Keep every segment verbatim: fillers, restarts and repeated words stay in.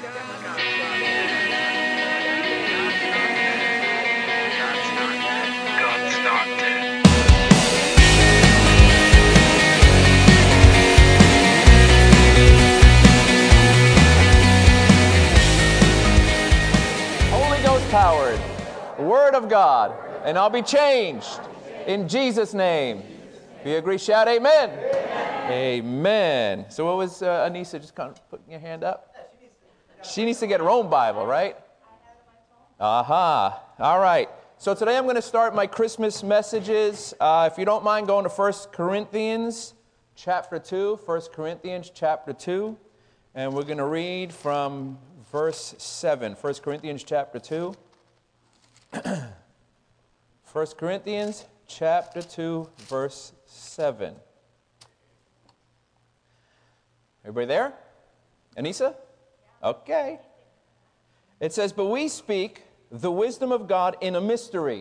Powered Word of God, and I'll be changed in Jesus' name. If you agree, shout amen. Amen. Amen. So what was uh, Anissa just kind of putting your hand up? She needs to get her own Bible, right? Aha. All right. So today I'm going to start my Christmas messages. Uh, if you don't mind going to First Corinthians chapter two, First Corinthians chapter two, and we're going to read from verse seven, First Corinthians chapter two. First Corinthians chapter two, verse seven. Everybody there? Anissa? Okay. It says, "But we speak the wisdom of God in a mystery,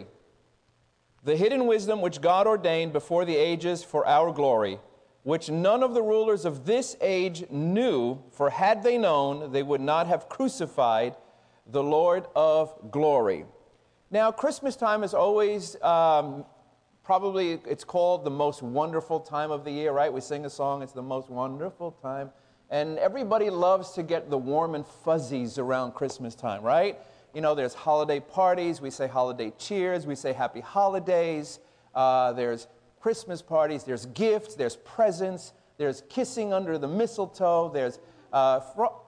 the hidden wisdom which God ordained before the ages for our glory, which none of the rulers of this age knew, for had they known, they would not have crucified the Lord of glory." Now, Christmas time is always, um, probably, it's called the most wonderful time of the year, right? We sing a song, it's the most wonderful time. And everybody loves to get the warm and fuzzies around Christmas time, right? You know, there's holiday parties, we say holiday cheers, we say happy holidays, uh, there's Christmas parties, there's gifts, there's presents, there's kissing under the mistletoe, there's uh, fro-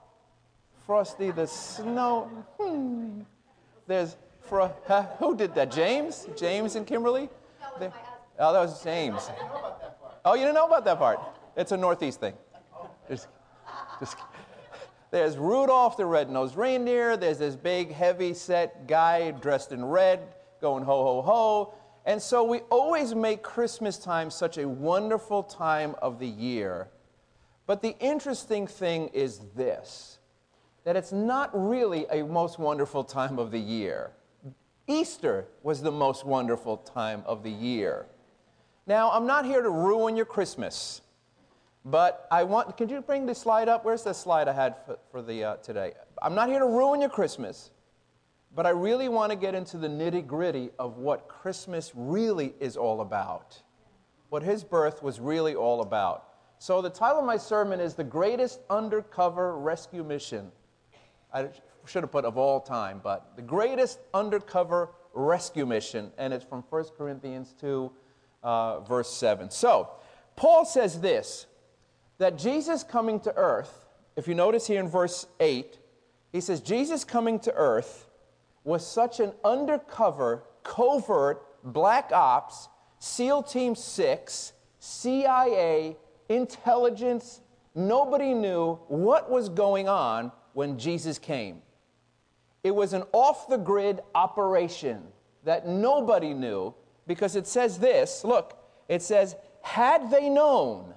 Frosty the Snow, hmm. there's, fro- huh? Who did that, James? James and Kimberly? That was they, my husband. Oh, that was James. Oh, you didn't know about that part? It's a Northeast thing. Just, just, there's Rudolph the Red-Nosed Reindeer, there's this big, heavy-set guy dressed in red going ho, ho, ho. And so we always make Christmas time such a wonderful time of the year. But the interesting thing is this, that it's not really a most wonderful time of the year. Easter was the most wonderful time of the year. Now, I'm not here to ruin your Christmas, but I want, could you bring the slide up? Where's the slide I had for, for the uh, today? I'm not here to ruin your Christmas, but I really want to get into the nitty-gritty of what Christmas really is all about, what his birth was really all about. So the title of my sermon is The Greatest Undercover Rescue Mission. I should have put of all time, but The Greatest Undercover Rescue Mission, and it's from First Corinthians two, uh, verse seven. So, Paul says this, that Jesus coming to earth, if you notice here in verse eight, he says, Jesus coming to earth was such an undercover, covert, black ops, SEAL Team six, C I A, intelligence. Nobody knew what was going on when Jesus came. It was an off-the-grid operation that nobody knew, because it says this, look, it says, had they known,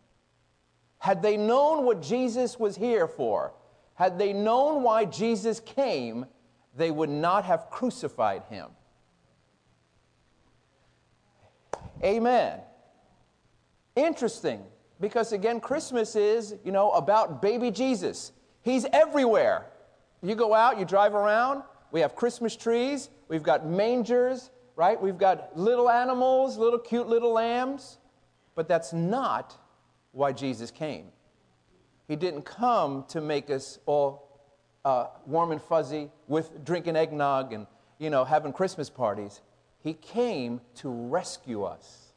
had they known what Jesus was here for, had they known why Jesus came, they would not have crucified him. Amen. Interesting, because again, Christmas is, you know, about baby Jesus. He's everywhere. You go out, you drive around, we have Christmas trees, we've got mangers, right? We've got little animals, little cute little lambs. But that's not why Jesus came. He didn't come to make us all uh, warm and fuzzy with drinking eggnog and, you know, having Christmas parties. He came to rescue us.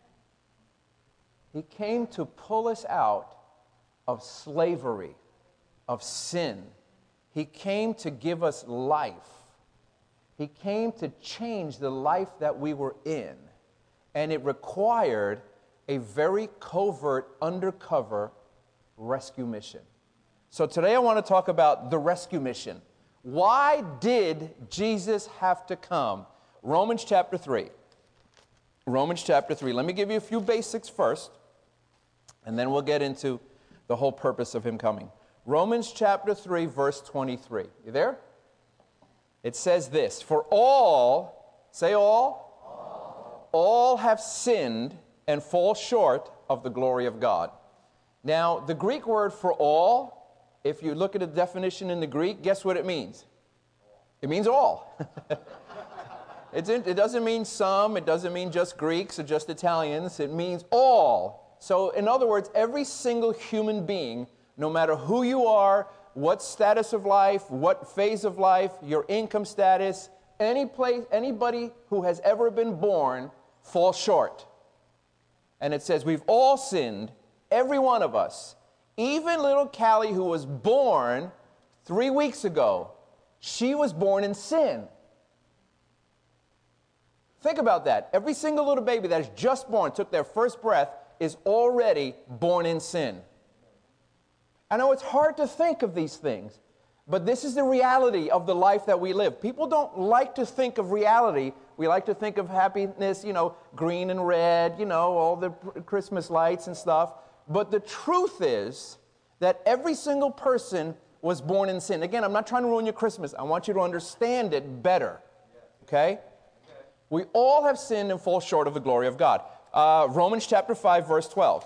He came to pull us out of slavery, of sin. He came to give us life. He came to change the life that we were in. And it required a very covert, undercover rescue mission. So today I want to talk about the rescue mission. Why did Jesus have to come? Romans chapter three. Romans chapter three. Let me give you a few basics first, and then we'll get into the whole purpose of him coming. Romans chapter three, verse twenty-three. You there? It says this, for all, say all, all, all have sinned and fall short of the glory of God. Now, the Greek word for all if you look at the definition in the Greek, guess what it means? It means all. It's in, it doesn't mean some, it doesn't mean just Greeks or just Italians, it means all. So in other words, every single human being, no matter who you are, what status of life, what phase of life, your income status, any place, anybody who has ever been born falls short. And it says we've all sinned, every one of us. Even little Callie, who was born three weeks ago, she was born in sin. Think about that. Every single little baby that is just born, took their first breath, is already born in sin. I know it's hard to think of these things, but this is the reality of the life that we live. People don't like to think of reality. We like to think of happiness, you know, green and red, you know, all the Christmas lights and stuff. But the truth is that every single person was born in sin. Again, I'm not trying to ruin your Christmas. I want you to understand it better, okay? We all have sinned and fall short of the glory of God. Uh, Romans chapter five, verse twelve.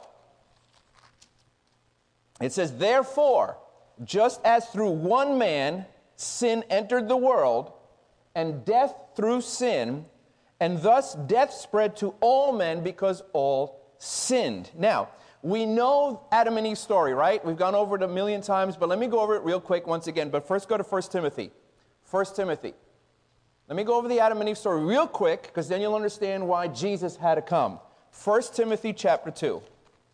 It says, therefore, just as through one man sin entered the world, and death through sin, and thus death spread to all men because all sinned. Now, we know Adam and Eve's story, right? We've gone over it a million times, but let me go over it real quick once again. But first go to First Timothy. First Timothy. Let me go over the Adam and Eve story real quick, because then you'll understand why Jesus had to come. First Timothy chapter two.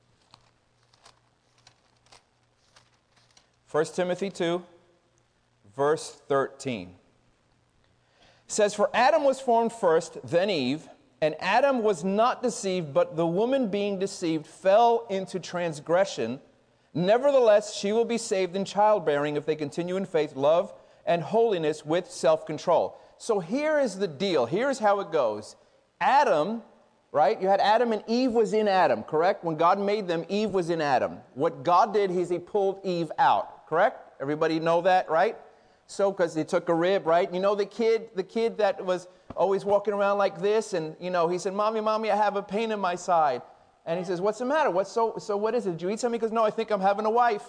First Timothy two, verse thirteen. It says, for Adam was formed first, then Eve, and Adam was not deceived, but the woman being deceived fell into transgression. Nevertheless, she will be saved in childbearing if they continue in faith, love, and holiness with self-control. So here is the deal. Here's how it goes. Adam, right? You had Adam and Eve was in Adam, correct? When God made them, Eve was in Adam. What God did is he pulled Eve out, correct? Everybody know that, right? So, because he took a rib, right? You know the kid, the kid that was always walking around like this, and, you know, he said, Mommy, Mommy, I have a pain in my side. And he says, what's the matter? What's so, so what is it? Did you eat something? He goes, no, I think I'm having a wife.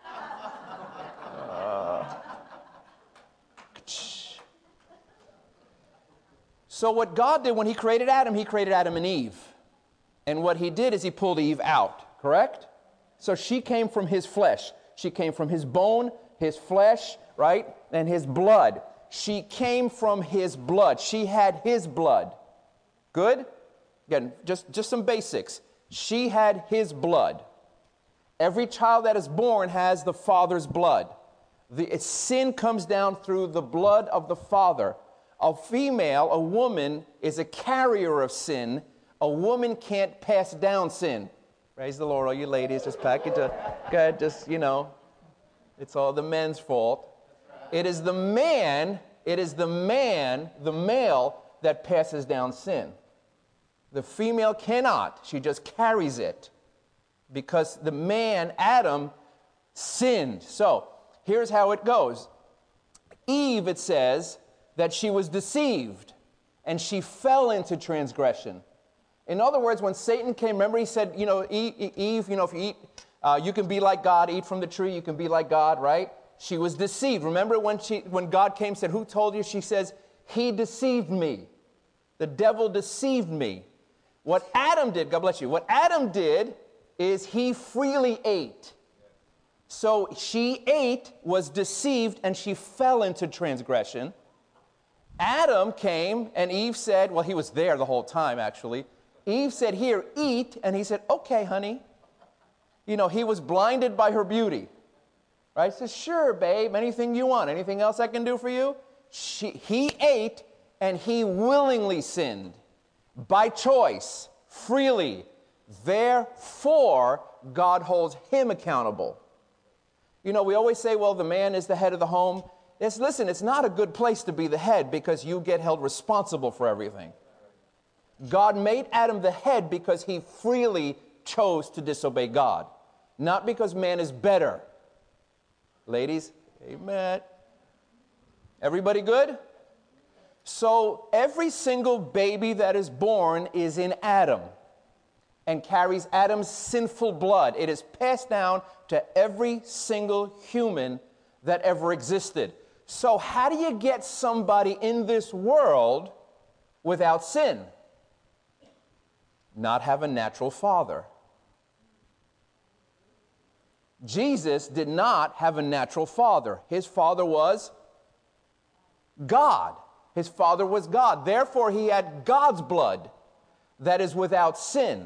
uh, So what God did when he created Adam, he created Adam and Eve. And what he did is he pulled Eve out, correct? So she came from his flesh. She came from his bone, his flesh, right? And his blood. She came from his blood. She had his blood. Good? Again, just, just some basics. She had his blood. Every child that is born has the father's blood. The sin comes down through the blood of the father. A female, a woman, is a carrier of sin. A woman can't pass down sin. Praise the Lord, all you ladies. Just pack it to, God, just, you know, it's all the men's fault. It is the man, it is the man, the male, that passes down sin. The female cannot. She just carries it. Because the man, Adam, sinned. So, here's how it goes. Eve, it says, that she was deceived, and she fell into transgression. In other words, when Satan came, remember he said, you know, Eve, you know, if you eat, uh, you can be like God, eat from the tree, you can be like God, right? She was deceived. Remember when she, when God came and said, who told you? She says, he deceived me. The devil deceived me. What Adam did, God bless you, what Adam did is he freely ate. So she ate, was deceived, and she fell into transgression. Adam came, and Eve said, well, he was there the whole time, actually. Eve said, here, eat. And he said, okay, honey. You know, he was blinded by her beauty. Right? He says, sure, babe, anything you want. Anything else I can do for you? She, he ate, and he willingly sinned. By choice, freely. Therefore, God holds him accountable. You know, we always say, well, the man is the head of the home. It's, listen, it's not a good place to be the head because you get held responsible for everything. God made Adam the head because he freely chose to disobey God, not because man is better. Ladies, amen. Everybody good? So every single baby that is born is in Adam. and carries Adam's sinful blood. It is passed down to every single human that ever existed. So how do you get somebody in this world without sin? Not have a natural father. Jesus did not have a natural father. His father was God. His father was God. Therefore, he had God's blood that is without sin.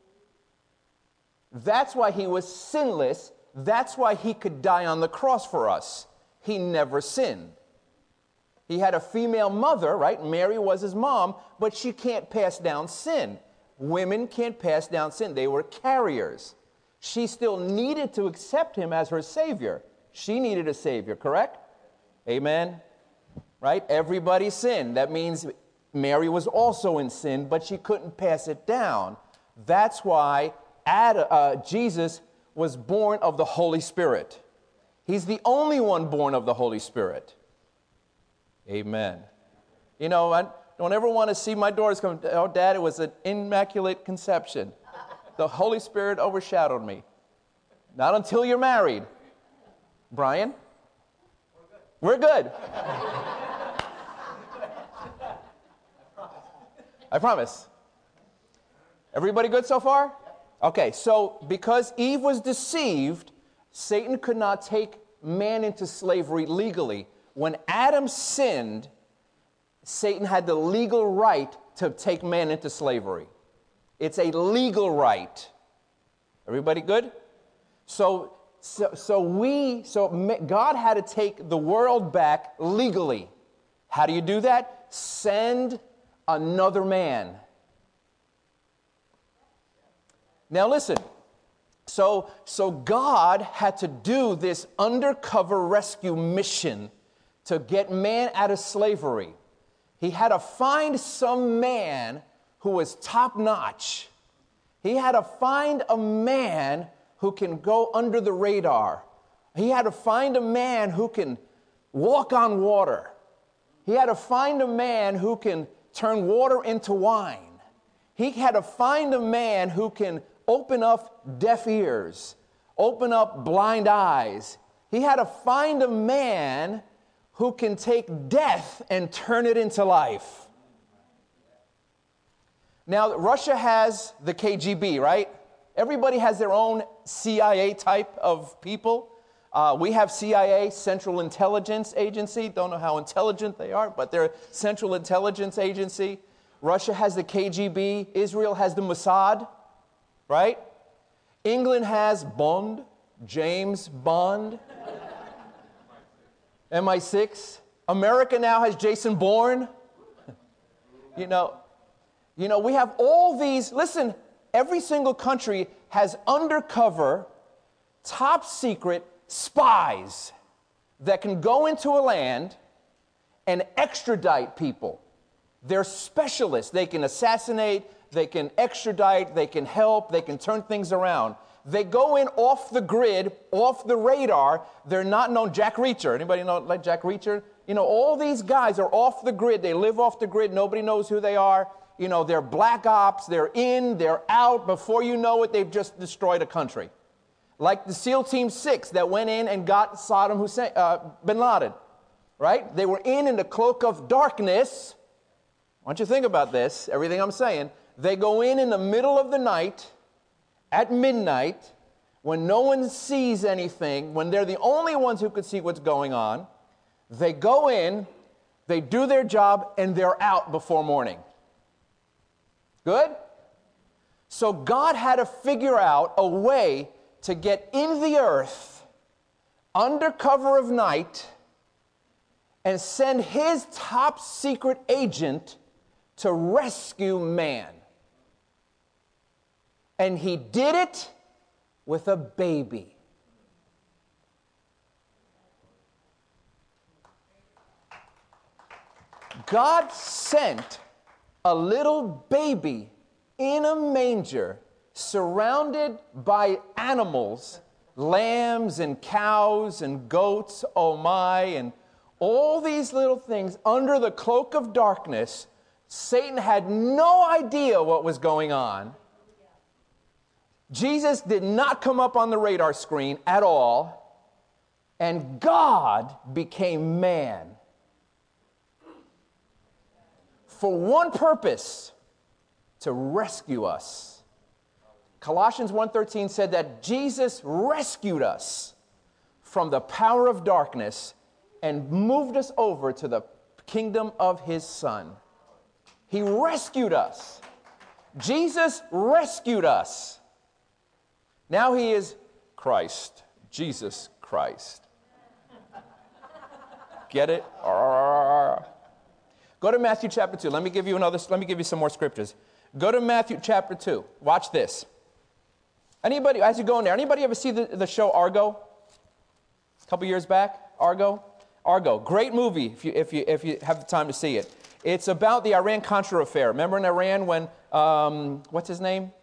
That's why he was sinless. That's why he could die on the cross for us. He never sinned. He had a female mother, right? Mary was his mom, but she can't pass down sin. Women can't pass down sin. They were carriers. She still needed to accept him as her Savior. She needed a Savior, correct? Amen? Right? Everybody sinned. That means Mary was also in sin, but she couldn't pass it down. That's why Ad, uh, Jesus was born of the Holy Spirit. He's the only one born of the Holy Spirit. Amen. You know, I don't ever want to see my daughters come, oh, Dad, it was an immaculate conception. The Holy Spirit overshadowed me. Not until you're married. Brian? We're good. We're good. I promise. Everybody good so far? Okay, so because Eve was deceived, Satan could not take man into slavery legally. When Adam sinned, Satan had the legal right to take man into slavery. It's a legal right. Everybody good? So, so, so we, so God had to take the world back legally. How do you do that? Send another man. Now listen. So, so God had to do this undercover rescue mission to get man out of slavery. He had to find some man who was top-notch. He had to find a man who can go under the radar. He had to find a man who can walk on water. He had to find a man who can turn water into wine. He had to find a man who can open up deaf ears, open up blind eyes. He had to find a man who can take death and turn it into life. Now, Russia has the K G B, right? Everybody has their own C I A type of people. Uh, we have C I A, Central Intelligence Agency. Don't know how intelligent they are, but they're Central Intelligence Agency. Russia has the K G B. Israel has the Mossad, right? England has Bond, James Bond. M I six. America now has Jason Bourne. You know, you know, we have all these, listen, every single country has undercover, top secret spies that can go into a land and extradite people. They're specialists. They can assassinate, they can extradite, they can help, they can turn things around. They go in off the grid, off the radar. They're not known. Jack Reacher. Anybody know like Jack Reacher? You know, all these guys are off the grid. They live off the grid. Nobody knows who they are. You know, they're black ops. They're in, they're out. Before you know it, they've just destroyed a country. Like the SEAL Team six that went in and got Saddam Hussein, uh, bin Laden, right? They were in in the cloak of darkness. I want you to think about this, everything I'm saying. They go in in the middle of the night, at midnight, when no one sees anything, when they're the only ones who could see what's going on. They go in, they do their job, and they're out before morning. Good? So God had to figure out a way to get in the earth under cover of night and send his top secret agent to rescue man. And he did it with a baby. God sent a little baby in a manger surrounded by animals, lambs and cows and goats, oh my, and all these little things under the cloak of darkness. Satan had no idea what was going on. Jesus did not come up on the radar screen at all, and God became man for one purpose, to rescue us. Colossians one thirteen said that Jesus rescued us from the power of darkness and moved us over to the kingdom of his Son. He rescued us. Jesus rescued us. Now he is Christ, Jesus Christ. Get it? Go to Matthew chapter two. Let me give you another, let me give you some more scriptures. Go to Matthew chapter two. Watch this. Anybody, as you go in there, anybody ever see the, the show Argo? A couple years back, Argo? Argo, great movie if you, if you, if you have the time to see it. It's about the Iran-Contra affair. Remember in Iran when, um, what's his name?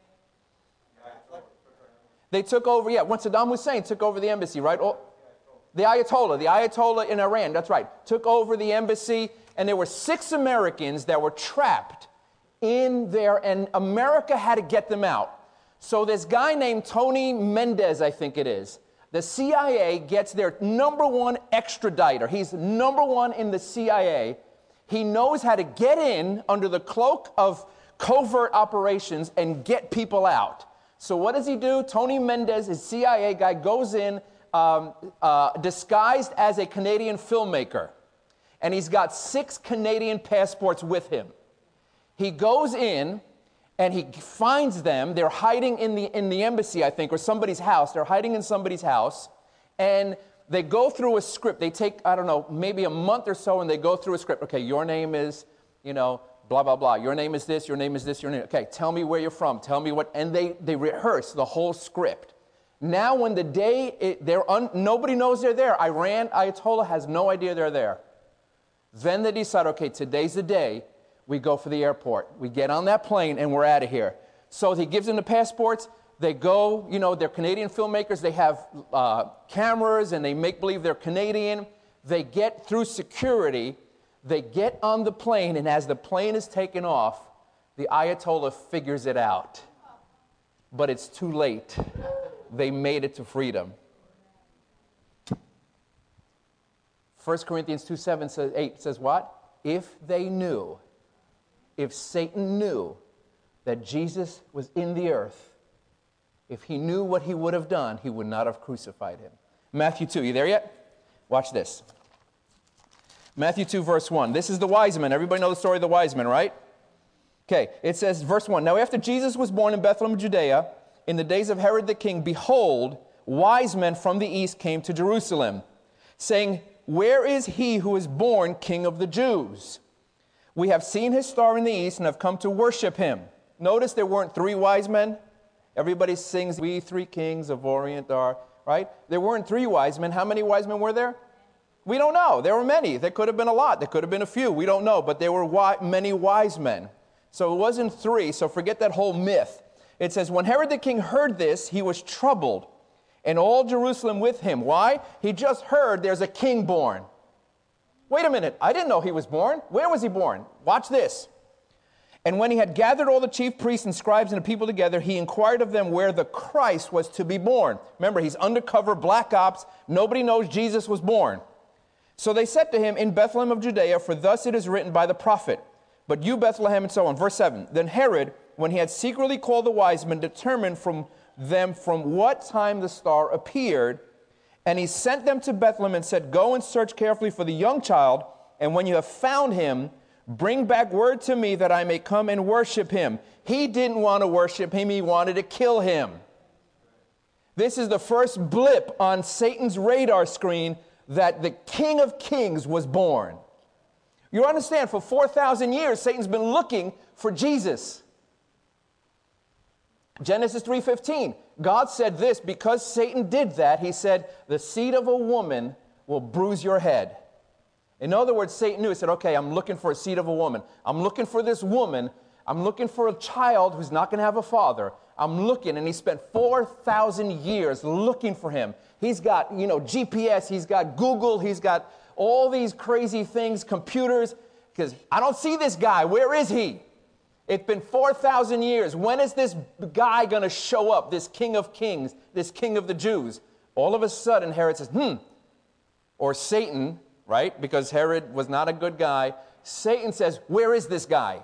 They took over, yeah, when Saddam Hussein took over the embassy, right? Oh, the Ayatollah, the Ayatollah in Iran, that's right, took over the embassy, and there were six Americans that were trapped in there, and America had to get them out. So this guy named Tony Mendez, I think it is, the C I A gets their number one extraditer. He's number one in the C I A. He knows how to get in under the cloak of covert operations and get people out. So what does he do? Tony Mendez, his C I A guy, goes in um, uh, disguised as a Canadian filmmaker. And he's got six Canadian passports with him. He goes in and he finds them. They're hiding in the, in the embassy, I think, or somebody's house. They're hiding in somebody's house. And they go through a script. They take, I don't know, maybe a month or so, and they go through a script. Okay, your name is, you know, blah, blah, blah. Your name is this, your name is this, your name. Okay, tell me where you're from. Tell me what. And they, they rehearse the whole script. Now when the day, it, they're un, nobody knows they're there. Iran, Ayatollah has no idea they're there. Then they decide, okay, today's the day. We go for the airport. We get on that plane, and we're out of here. So he gives them the passports. They go, you know, they're Canadian filmmakers. They have uh, cameras, and they make believe they're Canadian. They get through security. They get on the plane, and as the plane is taking off, the Ayatollah figures it out. But it's too late. They made it to freedom. First Corinthians two, seven, says, eight says what? If they knew, if Satan knew that Jesus was in the earth, if he knew what he would have done, he would not have crucified him. Matthew two, you there yet? Watch this. Matthew two, verse one. This is the wise men. Everybody know the story of the wise men, right? Okay, it says, verse one. Now after Jesus was born in Bethlehem, Judea, in the days of Herod the king, behold, wise men from the east came to Jerusalem, saying, where is he who is born King of the Jews? We have seen his star in the east and have come to worship him. Notice there weren't three wise men. Everybody sings, we three kings of Orient are, right? There weren't three wise men. How many wise men were there? We don't know. There were many. There could have been a lot. There could have been a few. We don't know. But there were wi- many wise men. So it wasn't three. So forget that whole myth. It says, when Herod the king heard this, he was troubled, and all Jerusalem with him. Why? He just heard there's a king born. Wait a minute. I didn't know he was born. Where was he born? Watch this. And when he had gathered all the chief priests and scribes and the people together, he inquired of them where the Christ was to be born. Remember, he's undercover, black ops. Nobody knows Jesus was born. So they said to him, in Bethlehem of Judea, for thus it is written by the prophet. But you, Bethlehem, and so on. Verse seven. Then Herod, when he had secretly called the wise men, determined from them from what time the star appeared, and he sent them to Bethlehem and said, go and search carefully for the young child, and when you have found him, bring back word to me that I may come and worship him. He didn't want to worship him. He wanted to kill him. This is the first blip on Satan's radar screen that the King of Kings was born. You understand, for four thousand years, Satan's been looking for Jesus. Genesis three fifteen, God said this, because Satan did that, he said, the seed of a woman will bruise your head. In other words, Satan knew. He said, okay, I'm looking for a seed of a woman. I'm looking for this woman. I'm looking for a child who's not going to have a father. I'm looking, and he spent four thousand years looking for him. He's got, you know, G P S. He's got Google. He's got all these crazy things, computers, because I don't see this guy. Where is he? It's been four thousand years. When is this guy going to show up, this King of Kings, this King of the Jews? All of a sudden, Herod says, hmm, or Satan, right, because Herod was not a good guy. Satan says, where is this guy?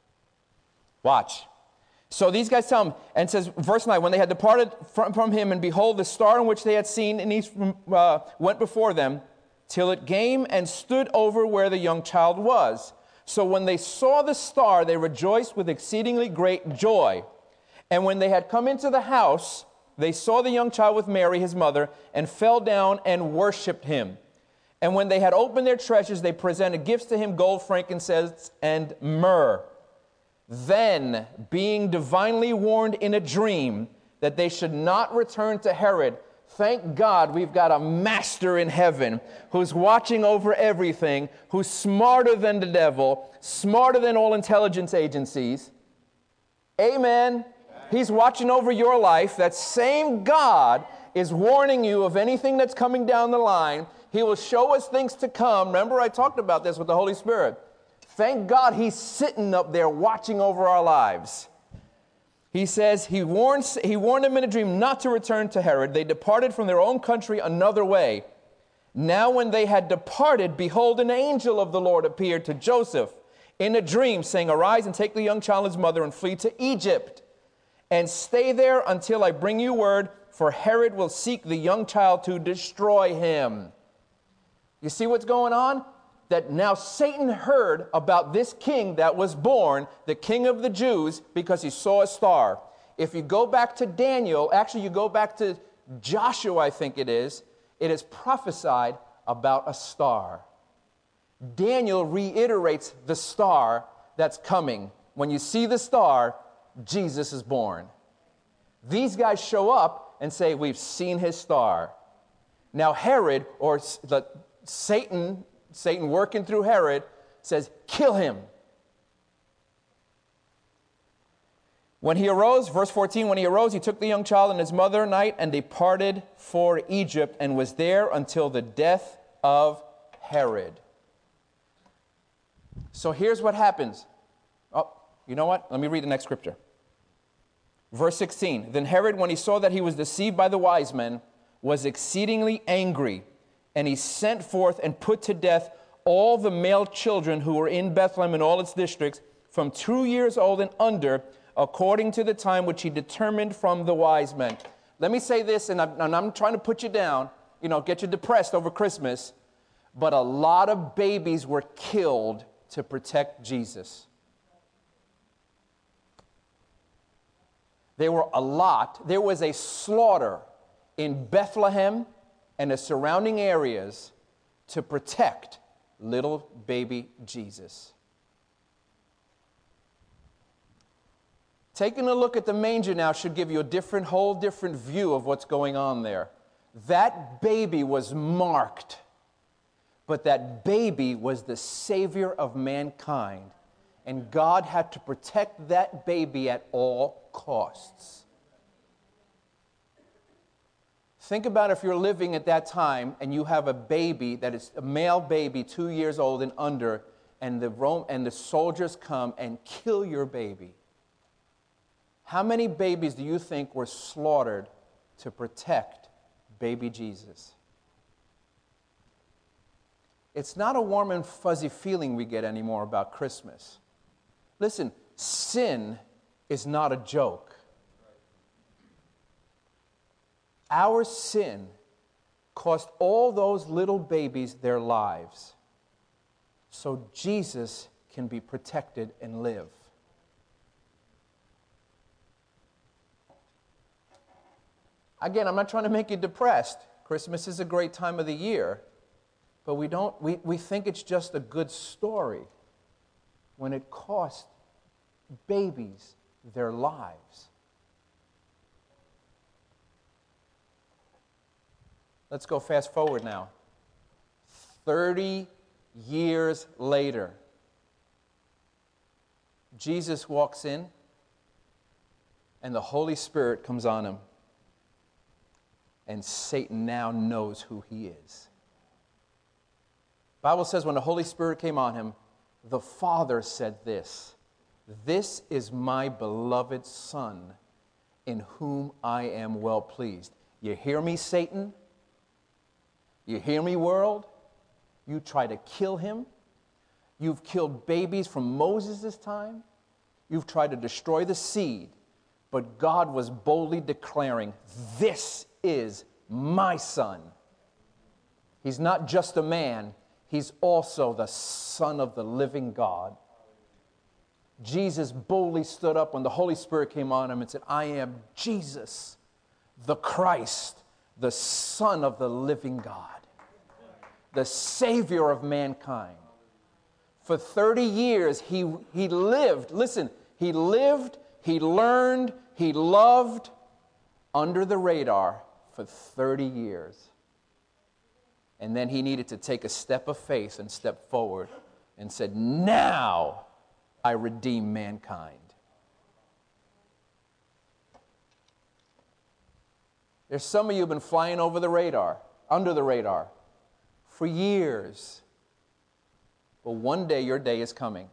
Watch. So these guys tell him, and says, verse nine, when they had departed from, from him, and behold, the star in which they had seen in east uh, went before them, till it came and stood over where the young child was. So when they saw the star, they rejoiced with exceedingly great joy. And when they had come into the house, they saw the young child with Mary, his mother, and fell down and worshipped him. And when they had opened their treasures, they presented gifts to him, gold, frankincense, and myrrh. Then, being divinely warned in a dream that they should not return to Herod, thank God we've got a master in heaven who's watching over everything, who's smarter than the devil, smarter than all intelligence agencies. Amen. He's watching over your life. That same God is warning you of anything that's coming down the line. He will show us things to come. Remember, I talked about this with the Holy Spirit. Thank God he's sitting up there watching over our lives. He says he warned, he warned them in a dream not to return to Herod. They departed from their own country another way. Now when they had departed, behold, an angel of the Lord appeared to Joseph in a dream, saying, arise and take the young child and his mother and flee to Egypt, and stay there until I bring you word, for Herod will seek the young child to destroy him. You see what's going on? That now Satan heard about this king that was born, the King of the Jews, because he saw a star. If you go back to Daniel, actually you go back to Joshua, I think it is, it is prophesied about a star. Daniel reiterates the star that's coming. When you see the star, Jesus is born. These guys show up and say, we've seen his star. Now Herod, or the Satan, Satan working through Herod, says, kill him. When he arose, verse fourteen, when he arose, he took the young child and his mother at night and departed for Egypt, and was there until the death of Herod. So here's what happens. Oh, you know what? Let me read the next scripture. Verse sixteen, then Herod, when he saw that he was deceived by the wise men, was exceedingly angry, and he sent forth and put to death all the male children who were in Bethlehem and all its districts, from two years old and under, according to the time which he determined from the wise men. Let me say this, and I'm, and I'm trying to put you down, you know, get you depressed over Christmas, but a lot of babies were killed to protect Jesus. There were a lot. There was a slaughter in Bethlehem and the surrounding areas to protect little baby Jesus. Taking a look at the manger now should give you a different, whole different view of what's going on there. That baby was marked, but that baby was the Savior of mankind, and God had to protect that baby at all costs. Think about if you're living at that time and you have a baby that is a male baby, two years old and under, and the Rome and the soldiers come and kill your baby. How many babies do you think were slaughtered to protect baby Jesus? It's not a warm and fuzzy feeling we get anymore about Christmas. Listen, sin is not a joke. Our sin cost all those little babies their lives so Jesus can be protected and live. Again, I'm not trying to make you depressed. Christmas is a great time of the year, but we don't we, we think it's just a good story when it cost babies their lives. Let's go fast forward now. thirty years later, Jesus walks in, and the Holy Spirit comes on him. And Satan now knows who he is. The Bible says when the Holy Spirit came on him, the Father said this, This is my beloved Son, in whom I am well pleased. You hear me, Satan? You hear me, world? You try to kill him. You've killed babies from Moses' time. You've tried to destroy the seed. But God was boldly declaring, this is my Son. He's not just a man. He's also the Son of the living God. Jesus boldly stood up when the Holy Spirit came on him and said, I am Jesus, the Christ, the Son of the living God, the Savior of mankind. For thirty years, he, he lived, listen, he lived, he learned, he loved under the radar for thirty years. And then he needed to take a step of faith and step forward and said, now I redeem mankind. There's some of you who have been flying over the radar, under the radar, for years. But one day your day is coming.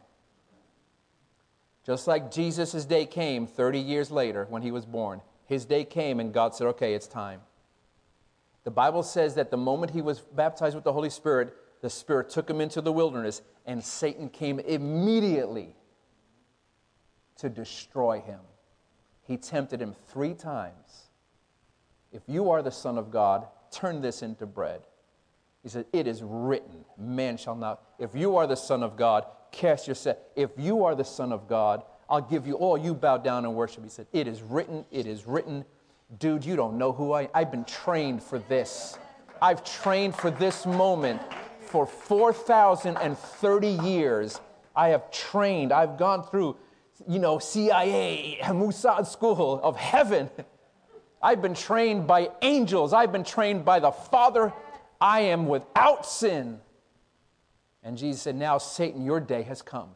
Just like Jesus' day came thirty years later when he was born. His day came and God said, okay, it's time. The Bible says that the moment he was baptized with the Holy Spirit, the Spirit took him into the wilderness and Satan came immediately to destroy him. He tempted him three times. If you are the Son of God, turn this into bread. He said, it is written, man shall not. If you are the Son of God, cast yourself. If you are the Son of God, I'll give you all. You bow down and worship. He said, it is written, it is written. Dude, you don't know who I am. I've been trained for this. I've trained for this moment for four thousand thirty years. I have trained. I've gone through, you know, C I A, Mossad School of Heaven. I've been trained by angels. I've been trained by the Father. I am without sin. And Jesus said, now, Satan, your day has come.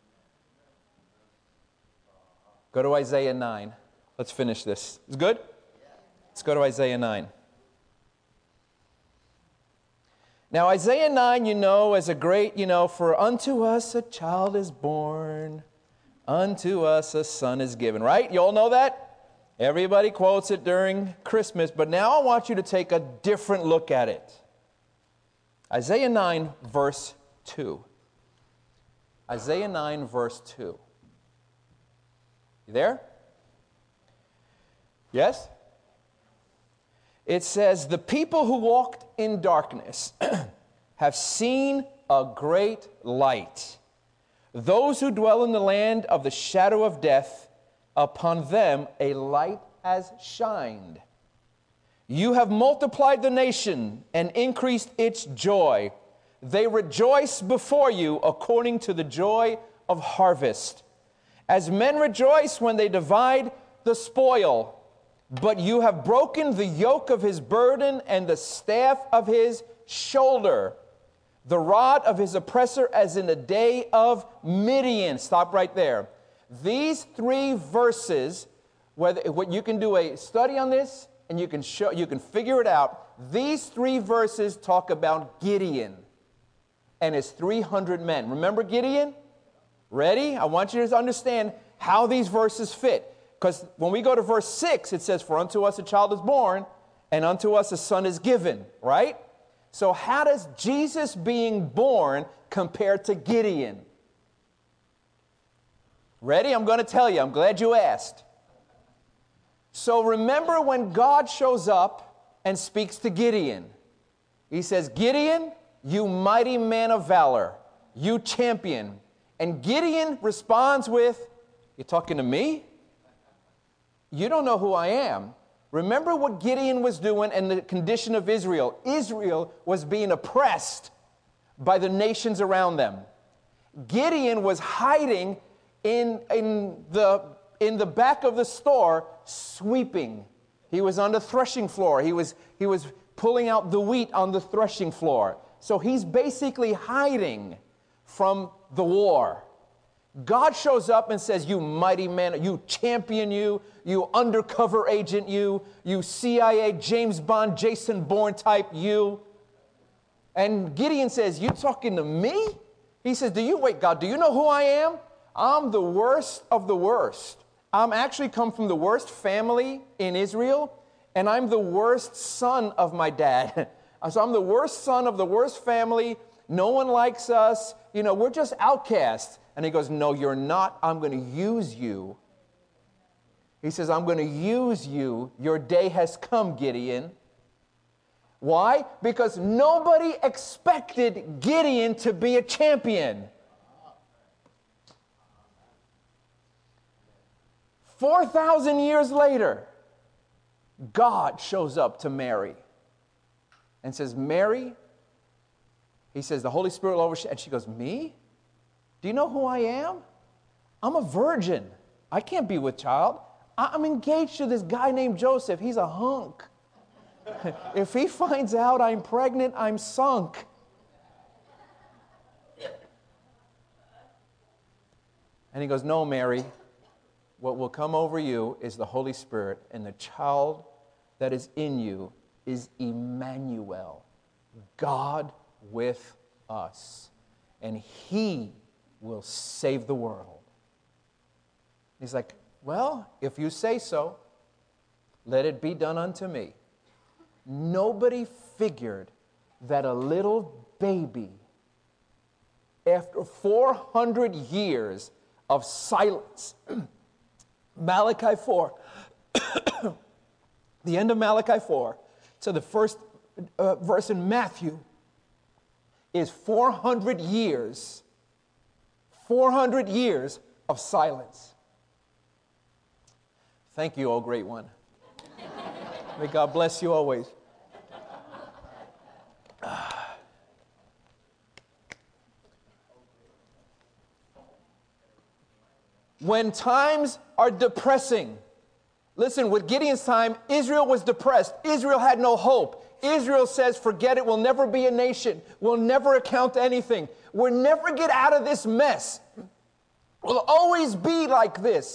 Go to Isaiah nine. Let's finish this. Is good? Let's go to Isaiah nine. Now, Isaiah nine, you know, as a great, you know, for unto us a child is born, unto us a son is given, right? You all know that? Everybody quotes it during Christmas, but now I want you to take a different look at it. Isaiah nine, verse two. Isaiah nine, verse two. You there? Yes? It says, the people who walked in darkness have seen a great light. Those who dwell in the land of the shadow of death, upon them a light has shined. You have multiplied the nation and increased its joy. They rejoice before you according to the joy of harvest. As men rejoice when they divide the spoil, but you have broken the yoke of his burden and the staff of his shoulder, the rod of his oppressor as in the day of Midian. Stop right there. These three verses, whether what you can do a study on this and you can show, you can figure it out. These three verses talk about Gideon and his three hundred men. Remember Gideon? Ready? I want you to understand how these verses fit. Because when we go to verse six, it says, for unto us a child is born, and unto us a son is given, right? So how does Jesus being born compare to Gideon? Ready? I'm going to tell you. I'm glad you asked. So remember when God shows up and speaks to Gideon. He says, Gideon, you mighty man of valor, you champion. And Gideon responds with, you're talking to me? You don't know who I am. Remember what Gideon was doing and the condition of Israel. Israel was being oppressed by the nations around them. Gideon was hiding in, in, the, in the back of the store, sweeping. He was on the threshing floor. He was, he was pulling out the wheat on the threshing floor. So he's basically hiding from the war. God shows up and says, you mighty man, you champion you, you undercover agent you, you C I A, James Bond, Jason Bourne type you. And Gideon says, you talking to me? He says, do you, wait, God, do you know who I am? I'm the worst of the worst. I'm actually come from the worst family in Israel, and I'm the worst son of my dad. So I'm the worst son of the worst family. No one likes us. You know, we're just outcasts. And he goes, no, you're not. I'm going to use you. He says, I'm going to use you. Your day has come, Gideon. Why? Because nobody expected Gideon to be a champion. four thousand years later, God shows up to Mary and says, Mary, he says, the Holy Spirit will overshadow. And she goes, me? Do you know who I am? I'm a virgin. I can't be with child. I'm engaged to this guy named Joseph. He's a hunk. If he finds out I'm pregnant, I'm sunk. And he goes, no, Mary, what will come over you is the Holy Spirit, and the child that is in you is Emmanuel, God with us. And he will save the world. He's like, well, if you say so, let it be done unto me. Nobody figured that a little baby, after four hundred years of silence, Malachi four, the end of Malachi four, to the first uh, verse in Matthew, is four hundred years, four hundred years of silence. Thank you, O great one. May God bless you always. When times are depressing, listen, with Gideon's time, Israel was depressed. Israel had no hope. Israel says, forget it, we'll never be a nation. We'll never account to anything. We'll never get out of this mess. We'll always be like this.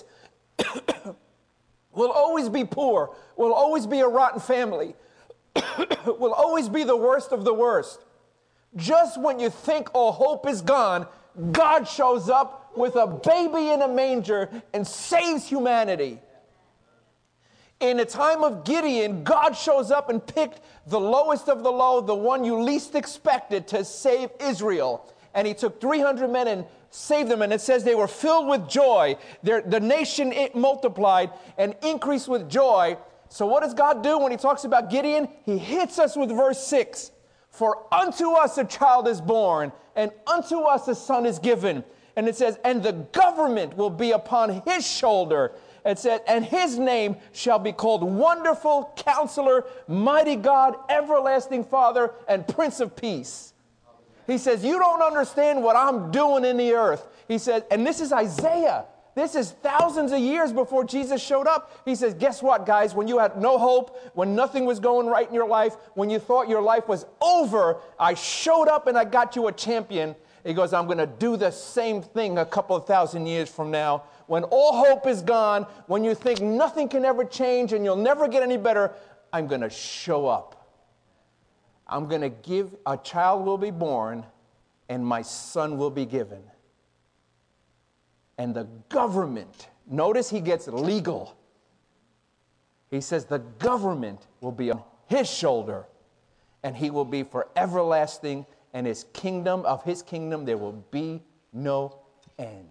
We'll always be poor. We'll always be a rotten family. We'll always be the worst of the worst. Just when you think all hope is gone, God shows up with a baby in a manger and saves humanity. In a time of Gideon, God shows up and picked the lowest of the low, the one you least expected, to save Israel. And he took three hundred men and saved them. And it says they were filled with joy. Their, the nation it multiplied and increased with joy. So what does God do when he talks about Gideon? He hits us with verse six. For unto us a child is born, and unto us a son is given. And it says, and the government will be upon his shoulder. It said, and his name shall be called Wonderful Counselor, Mighty God, Everlasting Father, and Prince of Peace. He says, you don't understand what I'm doing in the earth. He said, and this is Isaiah. This is thousands of years before Jesus showed up. He says, guess what, guys? When you had no hope, when nothing was going right in your life, when you thought your life was over, I showed up and I got you a champion. He goes, I'm going to do the same thing a couple of thousand years from now. When all hope is gone, when you think nothing can ever change and you'll never get any better, I'm going to show up. I'm going to give, a child will be born, and my son will be given. And the government, notice he gets legal. He says the government will be on his shoulder, and he will be for everlasting, and his kingdom, of his kingdom, there will be no end.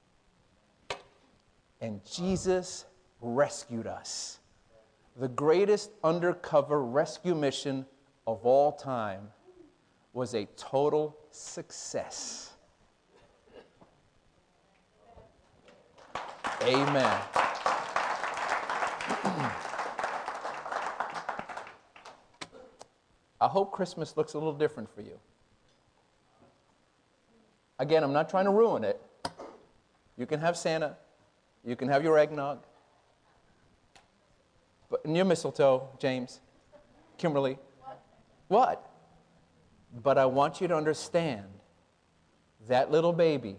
And Jesus rescued us. The greatest undercover rescue mission of all time was a total success. Amen. I hope Christmas looks a little different for you. Again, I'm not trying to ruin it. You can have Santa. You can have your eggnog. But and your mistletoe, James, Kimberly. What? But I want you to understand that little baby,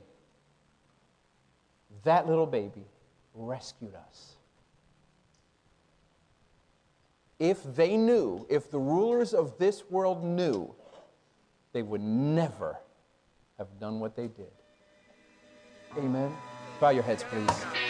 that little baby rescued us. If they knew, if the rulers of this world knew, they would never have done what they did. Amen. Bow your heads, please.